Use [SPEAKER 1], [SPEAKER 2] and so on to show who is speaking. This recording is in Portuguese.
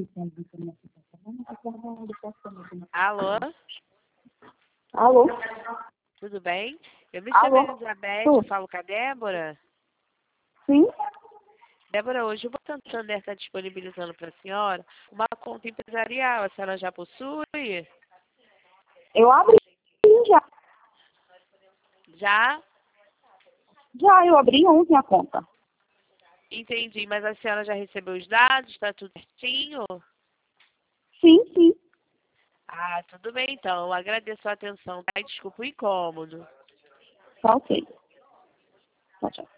[SPEAKER 1] Alô?
[SPEAKER 2] Alô?
[SPEAKER 1] Tudo bem? Eu me
[SPEAKER 2] Alô?
[SPEAKER 1] chamo Elizabeth,
[SPEAKER 2] Tudo.
[SPEAKER 1] falo com a Débora.
[SPEAKER 2] Sim?
[SPEAKER 1] Débora, hoje o Santander está disponibilizando para a senhora uma conta empresarial. A senhora já possui?
[SPEAKER 2] Eu abri já.
[SPEAKER 1] Já?
[SPEAKER 2] Já, eu abri ontem a conta.
[SPEAKER 1] Entendi, mas a senhora já recebeu os dados? Está tudo certinho?
[SPEAKER 2] Sim, sim.
[SPEAKER 1] Ah, tudo bem então. Eu agradeço a atenção, tá? E desculpa o incômodo.
[SPEAKER 2] Tá ok. Tchau, tchau.